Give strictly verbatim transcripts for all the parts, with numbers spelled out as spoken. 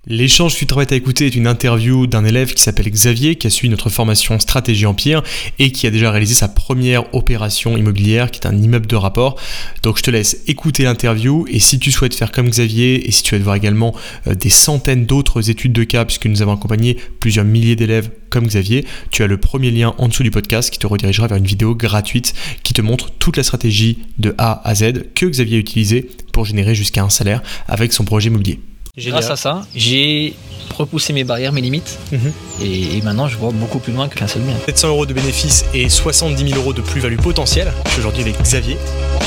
L'échange que tu t'apprêtes à écouter est une interview d'un élève qui s'appelle Xavier, qui a suivi notre formation Stratégie Empire et qui a déjà réalisé sa première opération immobilière, qui est un immeuble de rapport. Donc je te laisse écouter l'interview et si tu souhaites faire comme Xavier et si tu souhaites voir également des centaines d'autres études de cas, puisque nous avons accompagné plusieurs milliers d'élèves comme Xavier, tu as le premier lien en dessous du podcast qui te redirigera vers une vidéo gratuite qui te montre toute la stratégie de A à Z que Xavier a utilisée pour générer jusqu'à un salaire avec son projet immobilier. Génial. Grâce à ça, j'ai repoussé mes barrières, mes limites, mmh. et, et maintenant je vois beaucoup plus loin qu'un seul mien. sept cents euros de bénéfices et soixante-dix mille euros de plus-value potentielle. Je suis aujourd'hui avec Xavier.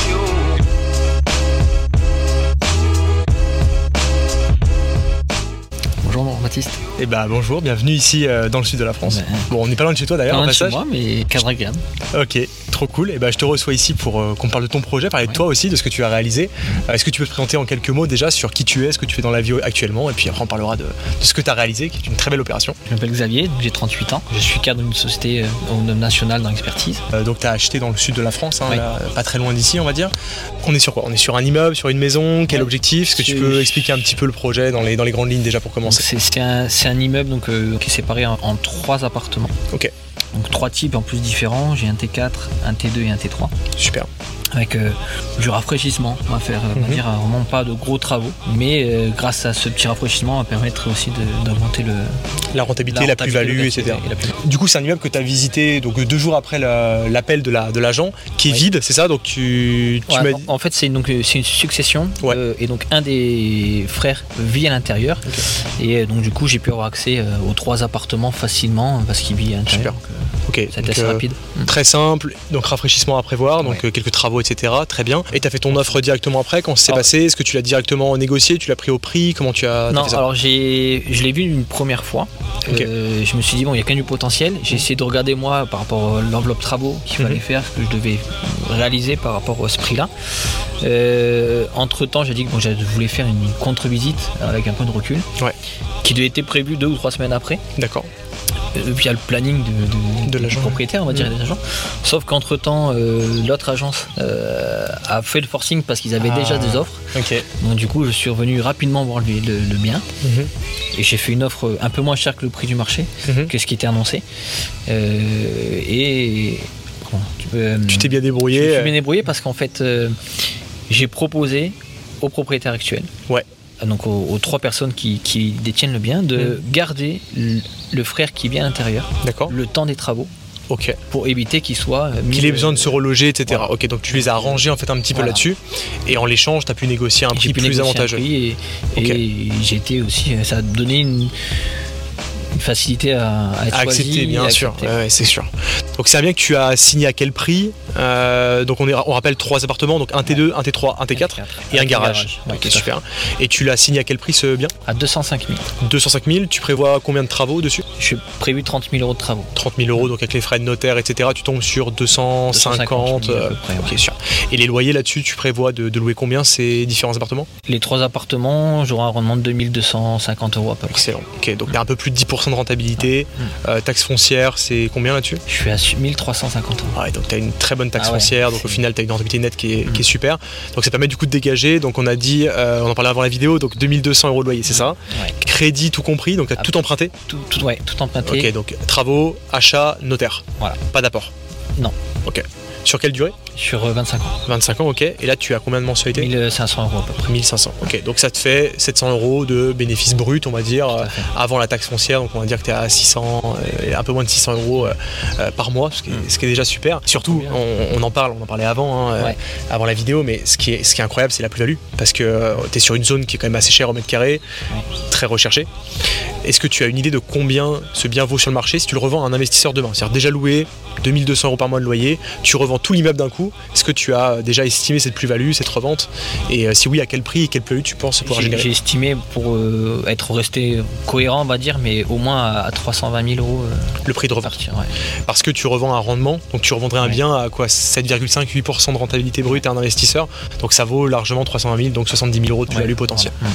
Bonjour Baptiste. Eh bah bonjour, bienvenue ici euh, dans le sud de la France. Ben, bon, on n'est pas loin de chez toi d'ailleurs. Pas loin de chez moi, mais cadre agréable. Ok, trop cool. Et bah je te reçois ici pour euh, qu'on parle de ton projet, parler ouais. de toi aussi, de ce que tu as réalisé. Mmh. Euh, est-ce que tu peux te présenter en quelques mots déjà sur qui tu es, ce que tu fais dans la vie actuellement, et puis après on parlera de, de ce que tu as réalisé, qui est une très belle opération. Je m'appelle Xavier, j'ai trente-huit ans. Je suis cadre d'une société euh, nationale dans l'expertise. Euh, donc tu as acheté dans le sud de la France, hein, ouais. là, pas très loin d'ici on va dire. On est sur quoi? On est sur un immeuble, sur une maison, quel ouais. objectif? Est-ce que tu peux expliquer un petit peu le projet dans les, dans les grandes lignes déjà pour commencer? C'est, c'est, un, c'est un immeuble donc, euh, qui est séparé en, en trois appartements. Ok. Donc trois types en plus différents, j'ai un T quatre, un T deux et un T trois. Super. Avec euh, du rafraîchissement, on va faire, on va mm-hmm. dire vraiment pas de gros travaux, mais euh, grâce à ce petit rafraîchissement, on va permettre aussi de, d'augmenter le, la rentabilité, la, la plus-value, et cetera. Et la plus... Du coup, c'est un immeuble que tu as visité donc deux jours après la, l'appel de, la, de l'agent, qui est oui. vide, c'est ça? Donc tu, tu ouais, m'as... En fait, c'est, donc, c'est une succession, ouais. euh, et donc un des frères vit à l'intérieur, okay. et donc du coup, j'ai pu avoir accès euh, aux trois appartements facilement parce qu'il vit à l'intérieur. Super. Donc, euh, ok. C'était assez euh, rapide. Très simple. Donc rafraîchissement à prévoir, donc ouais. quelques travaux, et cetera. Très bien. Et tu as fait ton offre directement après, quand ça s'est alors, passé? Est-ce que tu l'as directement négocié? Tu l'as pris au prix? Comment tu as Non, fait ça? alors j'ai, je l'ai vu une première fois. Okay. Euh, je me suis dit, bon, il y a quand même du potentiel. J'ai mmh. essayé de regarder moi par rapport à l'enveloppe travaux qu'il mmh. fallait faire, ce que je devais réaliser par rapport à ce prix-là. Euh, entre temps, j'ai dit que bon, je voulais faire une contre-visite avec un peu de recul, ouais. qui devait être prévu deux ou trois semaines après. D'accord. Via le planning de, de, de l'agent. Du propriétaire, on va dire, mmh. des agents. Sauf qu'entre temps, euh, l'autre agence euh, a fait le forcing parce qu'ils avaient ah. déjà des offres. Okay. Donc du coup, je suis revenu rapidement voir le, le, le mien. Mmh. Et j'ai fait une offre un peu moins chère que le prix du marché, mmh. que ce qui était annoncé. Euh, et bon, tu, peux, tu t'es bien débrouillé. Je me suis bien débrouillé parce qu'en fait, euh, j'ai proposé au propriétaire actuel. Ouais. Donc aux, aux trois personnes qui, qui détiennent le bien, de mmh. garder le, le frère qui vit à l'intérieur, d'accord. le temps des travaux, okay. pour éviter qu'il soit mis qu'il ait besoin de se reloger, et cetera. Voilà. Ok, donc tu les as arrangés en fait un petit voilà. peu là-dessus, et en l'échange, tu as pu négocier un prix plus avantageux. Et, okay. et j'ai été aussi, ça a donné une, une facilité à, à être à accepter, choisi, bien à sûr, accepter. Ouais, c'est sûr. Donc c'est bien que tu as signé à quel prix? euh, Donc on, est, on rappelle trois appartements, donc un T deux, un T trois, un T quatre, et un garage. Ouais, ok, super. Et tu l'as signé à quel prix ce bien? À deux cent cinq mille. deux cent cinq mille, tu prévois combien de travaux dessus? J'ai prévu trente mille euros de travaux. trente mille euros, donc avec les frais de notaire, et cetera, tu tombes sur deux cent cinquante. deux cent cinquante euh, près, ok, ouais. sûr. Et les loyers là-dessus, tu prévois de, de louer combien ces différents appartements? Les trois appartements, j'aurai un rendement de deux mille deux cent cinquante euros à peu près. Excellent. Ok, donc il y a un peu plus de dix pour cent de rentabilité. Ouais. Euh, taxe foncière, c'est combien là-dessus? Je suis à mille trois cent cinquante euros. Ouais, donc tu as une très bonne taxe ah ouais, foncière, donc c'est... au final tu as une rentabilité nette qui est, mmh. qui est super. Donc ça permet du coup de dégager, donc on a dit, euh, on en parlait avant la vidéo, donc deux mille deux cents euros de loyer, c'est mmh. ça ouais. Crédit tout compris, donc tu as ah, tout emprunté? tout, tout, ouais, tout emprunté. Ok, donc travaux, achat, notaire. Voilà. Pas d'apport? Non. Ok. Sur quelle durée? Sur vingt-cinq ans. vingt-cinq ans, ok. Et là, tu as combien de mensualités? mille cinq cents euros à peu près. mille cinq cents, ok. Donc ça te fait sept cents euros de bénéfice brut, on va dire, avant la taxe foncière. Donc on va dire que tu es à six cents, euh, un peu moins de six cents euros euh, par mois, ce qui, est, mmh. ce qui est déjà super. Surtout, on, on en parle, on en parlait avant, hein, ouais. euh, avant la vidéo, mais ce qui est, ce qui est incroyable, c'est la plus-value. Parce que euh, tu es sur une zone qui est quand même assez chère au mètre carré, ouais. très recherchée. Est-ce que tu as une idée de combien ce bien vaut sur le marché si tu le revends à un investisseur demain? C'est-à-dire déjà loué, deux mille deux cents euros par mois de loyer, tu revends tout l'immeuble d'un coup. Est-ce que tu as déjà estimé cette plus-value, cette revente? Et euh, si oui, à quel prix et quelle plus-value tu penses pouvoir j'ai, générer? J'ai estimé, pour euh, être resté cohérent, on va dire, mais au moins à, à trois cent vingt mille euros. Euh, le prix de revente. Partir, ouais. Parce que tu revends un rendement, donc tu revendrais un ouais. bien à quoi, sept virgule cinq à huit pour cent de rentabilité brute à un investisseur. Donc ça vaut largement trois cent vingt mille, donc soixante-dix mille euros de plus-value ouais. potentielle. Ouais.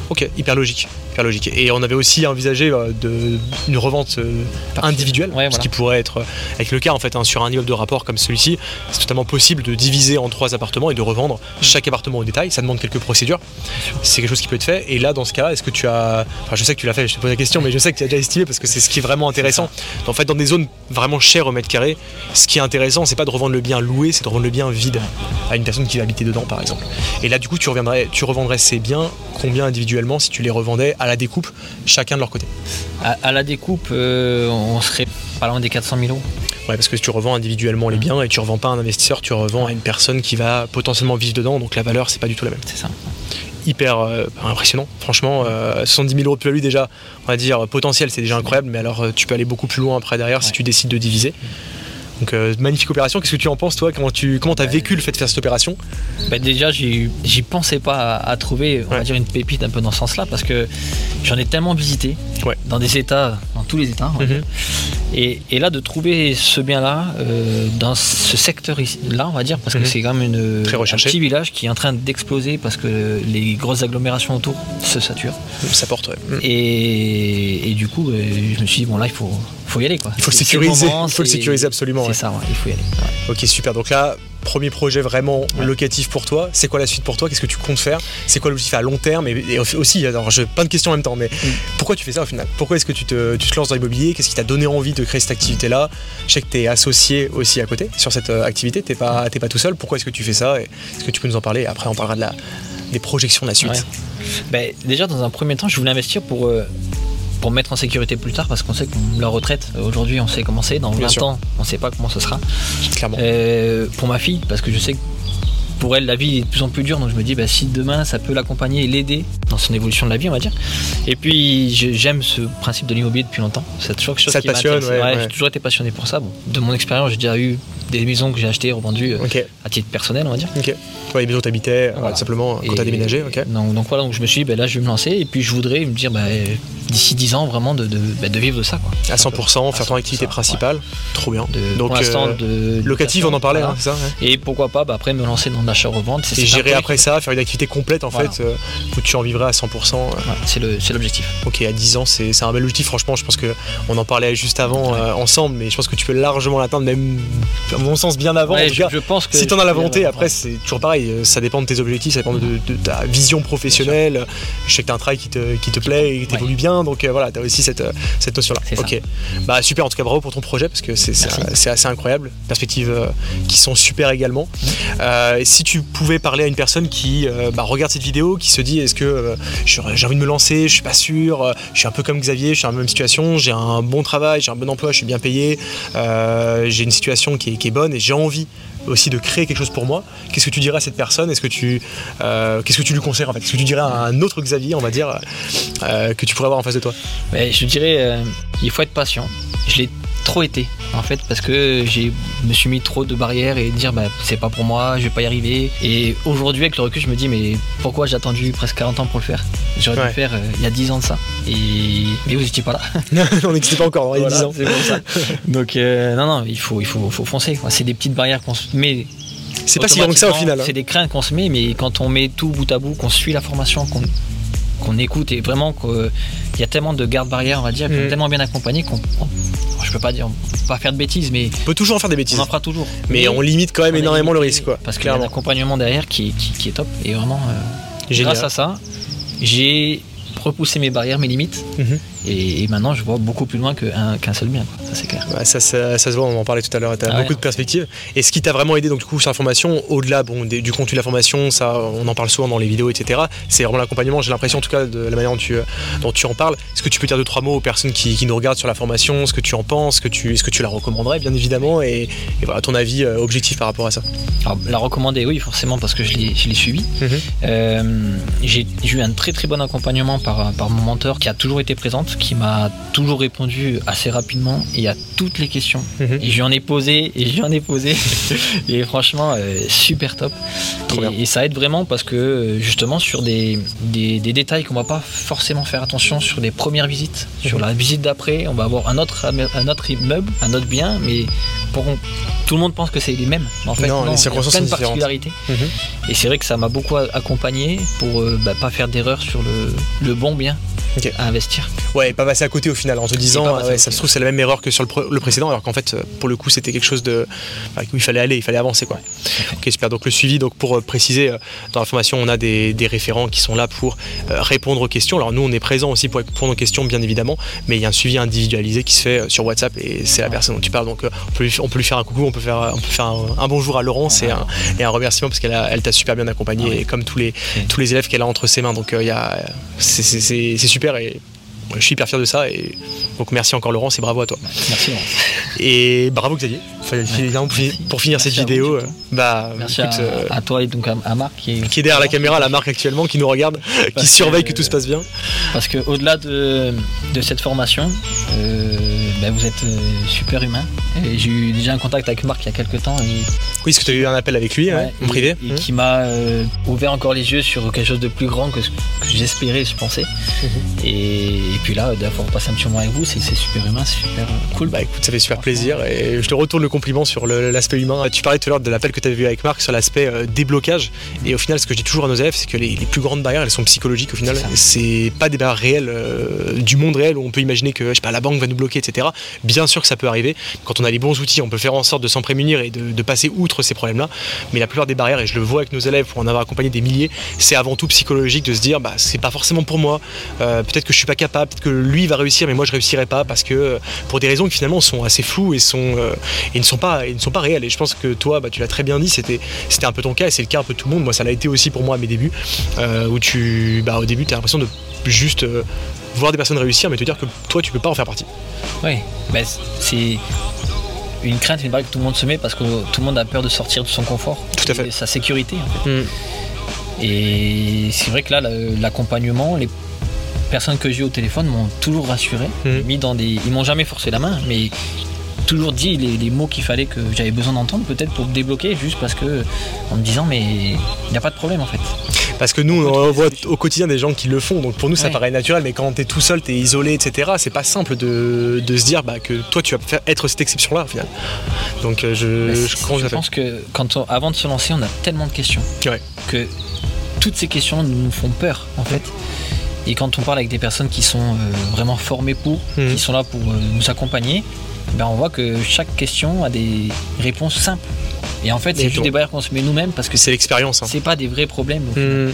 Ok, hyper logique, hyper logique. Et on avait aussi envisagé euh, de, une revente euh, individuelle, ouais, ce voilà. qui pourrait être euh, avec le cas en fait, hein, sur un immeuble de rapport comme celui-ci, c'est totalement possible de diviser en trois appartements et de revendre mmh. chaque appartement au détail. Ça demande quelques procédures. C'est quelque chose qui peut être fait. Et là, dans ce cas, est-ce que tu as, enfin, je sais que tu l'as fait, je te pose la question, mais je sais que tu as déjà estimé parce que c'est ce qui est vraiment intéressant. En fait, dans des zones vraiment chères au mètre carré, ce qui est intéressant, c'est pas de revendre le bien loué, c'est de revendre le bien vide à une personne qui va habiter dedans, par exemple. Et là, du coup, tu reviendrais, tu revendrais ces biens combien individuellement si tu les revendais à la découpe, chacun de leur côté? À, à la découpe, euh, on serait pas loin des quatre cent mille euros. Ouais, parce que tu revends individuellement les biens et tu revends pas à un investisseur, tu revends à une personne qui va potentiellement vivre dedans, donc la valeur, c'est pas du tout la même. C'est ça. Hyper euh, impressionnant, franchement, euh, soixante-dix mille euros de plus-value déjà, on va dire potentiel, c'est déjà incroyable, mais alors tu peux aller beaucoup plus loin après derrière ouais. si tu décides de diviser. Donc euh, magnifique opération, qu'est-ce que tu en penses toi? Comment tu comment t'as vécu le fait de faire cette opération? Bah déjà j'y, j'y pensais pas à, à trouver on ouais. va dire une pépite un peu dans ce sens là parce que j'en ai tellement visité ouais. dans des états, dans tous les états mm-hmm. et, et là de trouver ce bien là euh, dans ce secteur là on va dire parce mm-hmm. que c'est quand même une, un petit village qui est en train d'exploser parce que les grosses agglomérations autour se saturent. Ça porte ouais. mm. et, et du coup je me suis dit bon là il faut, faut y aller quoi. Il faut le sécuriser, moment, il faut le sécuriser absolument. C'est ouais. ça, ouais, il faut y aller. Ouais. Ok, super. Donc là, premier projet vraiment ouais. locatif pour toi. C'est quoi la suite pour toi? Qu'est-ce que tu comptes faire? C'est quoi l'objectif à long terme? Et, et aussi, alors, je, plein de questions en même temps, mais mm. pourquoi tu fais ça au final? Pourquoi est-ce que tu te, tu te lances dans l'immobilier? Qu'est-ce qui t'a donné envie de créer cette activité-là? Je sais que tu es associé aussi à côté sur cette euh, activité. Tu n'es pas, t'es pas tout seul. Pourquoi est-ce que tu fais ça? Et est-ce que tu peux nous en parler? Après, on parlera de la, des projections de la suite. Ouais. Ben, déjà, dans un premier temps, je voulais investir pour... Euh, pour mettre en sécurité plus tard parce qu'on sait que la retraite aujourd'hui on sait comment c'est, dans vingt ans on sait pas comment ça sera clairement euh, pour ma fille parce que je sais que pour elle la vie est de plus en plus dure donc je me dis bah, si demain ça peut l'accompagner et l'aider dans son évolution de la vie on va dire et puis je, j'aime ce principe de l'immobilier depuis longtemps, c'est toujours quelque chose ça qui passionne, m'intéresse ouais, ouais, ouais. j'ai toujours été passionné pour ça bon, de mon expérience j'ai déjà eu des maisons que j'ai achetées, revendues okay. à titre personnel on va dire. Ok. Ouais, les maisons où t'habitais, voilà. euh, simplement quand t'as déménagé. Ok. Donc, donc voilà, donc je me suis dit, bah, là je vais me lancer et puis je voudrais me dire, bah, d'ici dix ans vraiment de, de, bah, de vivre de ça. Quoi. À cent pour cent, faire ton activité principale, ouais. trop bien. De, donc pour l'instant, de, locative, on en parlait, voilà. hein, c'est ça ouais. Et pourquoi pas bah, après me lancer dans l'achat-revente. C'est et gérer après ça, faire une activité complète en voilà. fait, euh, où tu en vivrais à cent pour cent. Euh. Ouais, c'est, le, c'est l'objectif. Ok, à dix ans, c'est, c'est un bel objectif, franchement, je pense qu'on en parlait juste avant ouais. euh, ensemble, mais je pense que tu peux largement l'atteindre, même à mon sens bien avant. Ouais, en tout cas, je, je pense que si t'en as la volonté, après ouais. c'est toujours pareil, ça dépend de tes objectifs, ça dépend de, de ta vision professionnelle. Je sais que t'as un travail qui te, qui te plaît et qui t'évolue ouais. bien, donc euh, voilà, t'as aussi cette, cette notion-là. C'est ok, ça. Bah super, en tout cas bravo pour ton projet parce que c'est, c'est, c'est assez incroyable, perspectives euh, qui sont super également. Mmh. Euh, si tu pouvais parler à une personne qui euh, bah, regarde cette vidéo, qui se dit est-ce que euh, j'ai envie de me lancer, je suis pas sûr, euh, je suis un peu comme Xavier, je suis dans la même situation, j'ai un bon travail, j'ai un bon emploi, je suis bien payé, euh, j'ai une situation qui est, qui est bonne et j'ai envie aussi de créer quelque chose pour moi. Qu'est-ce que tu dirais à cette personne? Est-ce que tu, euh, qu'est-ce que tu lui conseillerais en fait? Qu'est-ce que tu dirais à un autre Xavier, on va dire, euh, que tu pourrais avoir en face de toi? Mais je dirais, euh, il faut être patient. Je l'ai trop été en fait parce que je me suis mis trop de barrières et dire bah, c'est pas pour moi, je vais pas y arriver. Et aujourd'hui avec le recul je me dis mais pourquoi j'ai attendu presque quarante ans pour le faire? J'aurais ouais. dû le faire euh, il y a dix ans de ça. Et mais vous étiez pas là. On n'existait pas encore, il y a dix ans. C'est pour ça. Donc euh, non non il faut il faut, faut foncer quoi. C'est des petites barrières qu'on se met. C'est pas si grand que ça au final. Hein. C'est des craintes qu'on se met mais quand on met tout bout à bout, qu'on suit la formation, qu'on qu'on écoute et vraiment qu'il y a tellement de garde-barrières on va dire, mmh. tellement bien accompagnés qu'on on, je peux pas dire, on peut pas faire de bêtises mais on peut toujours en faire des bêtises. On en fera toujours. Mais, mais on limite quand même énormément le risque quoi. Parce qu'il y a un accompagnement derrière qui, qui, qui est top et vraiment euh, grâce à ça j'ai repoussé mes barrières, mes limites mmh. et, et maintenant je vois beaucoup plus loin qu'un, qu'un seul bien quoi. Ça c'est clair. Ouais, ça, ça, ça se voit, on en parlait tout à l'heure, tu as ah beaucoup ouais. de perspectives. Et ce qui t'a vraiment aidé donc du coup sur la formation, au-delà bon, des, du contenu de la formation, ça on en parle souvent dans les vidéos et cetera. C'est vraiment l'accompagnement, j'ai l'impression en tout cas de la manière dont tu, dont tu en parles. Est-ce que tu peux dire deux trois mots aux personnes qui, qui nous regardent sur la formation, ce que tu en penses, ce que tu, est-ce que tu la recommanderais bien évidemment et, et voilà ton avis euh, objectif par rapport à ça? Alors, la recommander oui forcément parce que je l'ai, je l'ai suivi. Mmh. Euh, j'ai, j'ai eu un très très bon accompagnement par, par mon mentor qui a toujours été présente, qui m'a toujours répondu assez rapidement et à toutes les questions. Mmh. Et j'en ai posé et j'en ai posé et franchement euh, super top. Et, et ça aide vraiment parce que justement sur des, des, des détails qu'on va pas forcément faire attention sur les premières visites, mmh. sur la visite d'après, on va avoir un autre, un autre immeuble, un autre bien, mais pour, tout le monde pense que c'est les mêmes. En fait, non, non, les circonstances il y a plein sont de particularités. Mm-hmm. Et c'est vrai que ça m'a beaucoup accompagné pour euh, bah, pas faire d'erreur sur le, le bon bien okay. à investir. Ouais, et pas passer à côté au final en te disant ah, ouais, ça se trouve c'est la même erreur que sur le, pr- le précédent, alors qu'en fait pour le coup c'était quelque chose de bah, où il fallait aller, il fallait avancer quoi. Ouais. Ok, super. Donc le suivi, donc pour euh, préciser, euh, dans la formation on a des, des référents qui sont là pour euh, répondre aux questions. Alors nous on est présents aussi pour répondre aux questions bien évidemment, mais il y a un suivi individualisé qui se fait euh, sur WhatsApp et c'est la ouais. personne dont tu parles. Donc euh, on, peut lui, on peut lui faire un coucou, on peut faire, on peut faire un, un bonjour à Laurence ouais. et, un, et un remerciement parce qu'elle a, elle t'a super bien accompagné ouais. et comme tous les, ouais. tous les élèves qu'elle a entre ses mains. Donc euh, y a, c'est, c'est, c'est, c'est super et je suis hyper fier de ça et donc merci encore Laurence et bravo à toi. Merci Laurence. Et bravo Xavier. Enfin, évidemment, pour, pour finir merci cette vidéo, vous, bah merci écoute, à, euh, à toi et donc à, à Marc qui est, qui est derrière la caméra, la Marc actuellement qui nous regarde, qui surveille que, que tout se passe bien. Parce que au-delà de, de cette formation, euh, bah, vous êtes euh, super humain. Et j'ai eu déjà un contact avec Marc il y a quelques temps. Et, oui, parce que tu as eu un appel avec lui, ouais, ouais, en et, privé, et mmh. qui m'a euh, ouvert encore les yeux sur quelque chose de plus grand que ce que j'espérais, je pensais. Mmh. Et, et puis là, d'avoir passé un petit moment avec vous, c'est, c'est super humain, c'est super cool. Bah écoute, ça fait super plaisir et je te retourne le compliment sur le, l'aspect humain. Tu parlais tout à l'heure de l'appel que tu avais vu avec Marc sur l'aspect euh, déblocage. Et au final, ce que je dis toujours à nos élèves, c'est que les, les plus grandes barrières, elles sont psychologiques au final. C'est, c'est pas des barrières réelles euh, du monde réel où on peut imaginer que je sais pas, la banque va nous bloquer, et cetera. Bien sûr que ça peut arriver. Quand on a les bons outils, on peut faire en sorte de s'en prémunir et de, de passer outre ces problèmes-là. Mais la plupart des barrières, et je le vois avec nos élèves pour en avoir accompagné des milliers, c'est avant tout psychologique de se dire bah, c'est pas forcément pour moi. Euh, peut-être que je suis pas capable, peut-être que lui va réussir, mais moi je réussirai pas parce que pour des raisons qui finalement sont assez floues et, sont, euh, et ne, sont pas, et ne sont pas réelles. Et je pense que toi, bah, tu l'as très bien dit, c'était, c'était un peu ton cas et c'est le cas un peu de tout le monde. Moi, ça l'a été aussi pour moi à mes débuts, euh, où tu, bah, au début, tu as l'impression de juste euh, voir des personnes réussir, mais te dire que toi, tu peux pas en faire partie. Oui, bah, c'est une crainte, une barrière que tout le monde se met parce que tout le monde a peur de sortir de son confort, tout à fait, de sa sécurité. En fait. Mm. Et c'est vrai que là, l'accompagnement, les personnes que j'ai au téléphone m'ont toujours rassuré, mmh. mis dans des... ils m'ont jamais forcé la main, mais toujours dit les, les mots qu'il fallait que j'avais besoin d'entendre, peut-être pour me débloquer, juste parce que en me disant mais il n'y a pas de problème en fait. Parce que nous on voit au quotidien des gens qui le font, donc pour nous ça ouais. paraît naturel, mais quand t'es tout seul, t'es isolé, et cetera, c'est pas simple de, de se dire bah, que toi tu vas faire être cette exception-là au final. Donc je, je, je, je pense que quand on, avant de se lancer, on a tellement de questions ouais. que toutes ces questions nous font peur en fait. Et quand on parle avec des personnes qui sont euh, vraiment formées pour, mmh. qui sont là pour euh, nous accompagner, ben on voit que chaque question a des réponses simples. Et en fait, c'est juste des barrières qu'on se met nous-mêmes parce que c'est l'expérience. Hein. C'est pas des vrais problèmes. Mmh.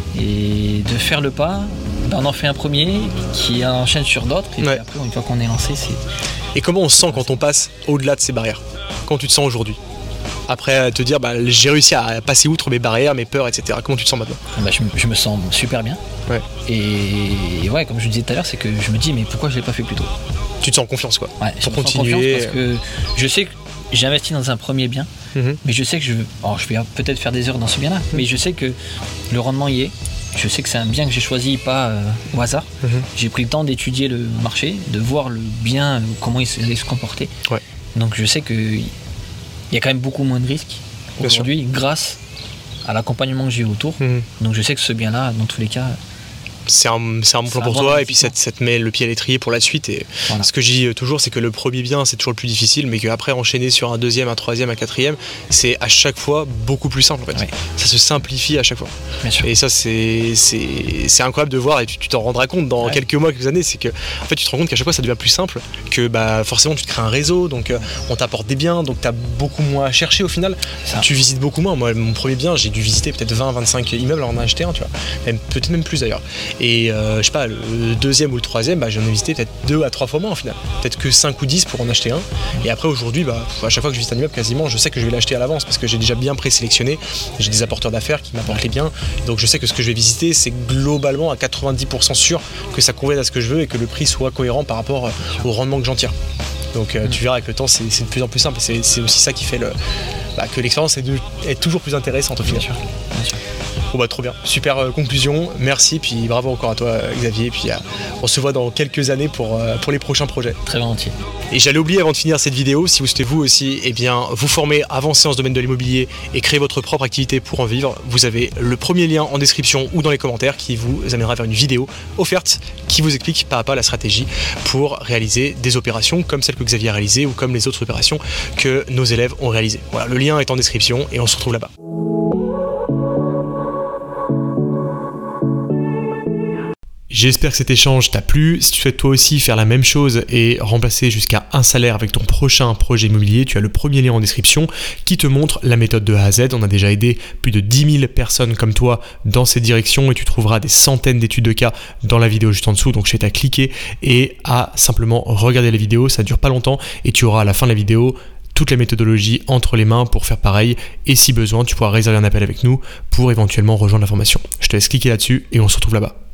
Et de faire le pas, ben on en fait un premier qui enchaîne sur d'autres. Et ouais. puis après, une fois qu'on est lancé, c'est. Et comment on se sent quand on passe au-delà de ces barrières ? Comment tu te sens aujourd'hui ? Après te dire bah, j'ai réussi à passer outre mes barrières, mes peurs, et cetera. Comment tu te sens maintenant ? Bah, je, je me sens super bien. Ouais. Et, et ouais, comme je disais tout à l'heure, c'est que je me dis mais pourquoi je l'ai pas fait plus tôt ? Tu te sens en confiance quoi. Ouais, pour je me continuer. Sens en confiance parce que je sais que j'ai investi dans un premier bien, mm-hmm. mais je sais que je, alors je vais peut-être faire des heures dans ce bien-là, mm-hmm. mais je sais que le rendement y est. Je sais que c'est un bien que j'ai choisi pas euh, au hasard. Mm-hmm. J'ai pris le temps d'étudier le marché, de voir le bien, comment il allait se comporter. Ouais. Donc je sais que il y a quand même beaucoup moins de risques aujourd'hui grâce à l'accompagnement que j'ai autour. Mmh. Donc je sais que ce bien-là, dans tous les cas, c'est un, c'est un bon plan pour toi et puis ça, ça te met le pied à l'étrier pour la suite. Et voilà. Ce que je dis toujours, c'est que le premier bien, c'est toujours le plus difficile, mais qu'après enchaîner sur un deuxième, un troisième, un quatrième, c'est à chaque fois beaucoup plus simple en fait. Oui. Ça se simplifie à chaque fois. Bien sûr. Et ça, c'est, c'est, c'est incroyable de voir et tu, tu t'en rendras compte dans ouais. quelques mois, quelques années, c'est que en fait, tu te rends compte qu'à chaque fois, ça devient plus simple, que bah, forcément, tu te crées un réseau, donc euh, on t'apporte des biens, donc tu as beaucoup moins à chercher au final. Ça. Tu visites beaucoup moins. Moi, mon premier bien, j'ai dû visiter peut-être vingt, vingt-cinq immeubles, alors on en a acheté un, tu vois, même, peut-être même plus d'ailleurs. Et euh, je sais pas, le deuxième ou le troisième, bah, j'en ai visité peut-être deux à trois fois moins au final. Peut-être que cinq ou dix pour en acheter un. Et après aujourd'hui, bah, à chaque fois que je visite un immeuble, quasiment, je sais que je vais l'acheter à l'avance parce que j'ai déjà bien présélectionné. J'ai des apporteurs d'affaires qui m'apportent les biens. Donc je sais que ce que je vais visiter, c'est globalement à quatre-vingt-dix pour cent sûr que ça convienne à ce que je veux et que le prix soit cohérent par rapport au rendement que j'en tire. Donc euh, mmh. tu verras avec le temps, c'est, c'est de plus en plus simple. Et c'est, c'est aussi ça qui fait le, bah, que l'expérience est, de, est toujours plus intéressante au final. Bien sûr. Bien sûr. Bon bah trop bien, super euh, conclusion, merci, puis bravo encore à toi Xavier, puis euh, on se voit dans quelques années pour, euh, pour les prochains projets. Très volontiers. Et j'allais oublier avant de finir cette vidéo, si vous souhaitez vous aussi eh bien, vous former, avancer dans ce domaine de l'immobilier et créer votre propre activité pour en vivre, vous avez le premier lien en description ou dans les commentaires qui vous amènera vers une vidéo offerte qui vous explique pas à pas la stratégie pour réaliser des opérations comme celle que Xavier a réalisée ou comme les autres opérations que nos élèves ont réalisées. Voilà, le lien est en description et on se retrouve là-bas. J'espère que cet échange t'a plu. Si tu souhaites toi aussi faire la même chose et remplacer jusqu'à un salaire avec ton prochain projet immobilier, tu as le premier lien en description qui te montre la méthode de A à Z. On a déjà aidé plus de dix mille personnes comme toi dans cette direction et tu trouveras des centaines d'études de cas dans la vidéo juste en dessous. Donc je t'ai à cliquer et à simplement regarder la vidéo. Ça ne dure pas longtemps et tu auras à la fin de la vidéo toute la méthodologie entre les mains pour faire pareil et si besoin, tu pourras réserver un appel avec nous pour éventuellement rejoindre la formation. Je te laisse cliquer là-dessus et on se retrouve là-bas.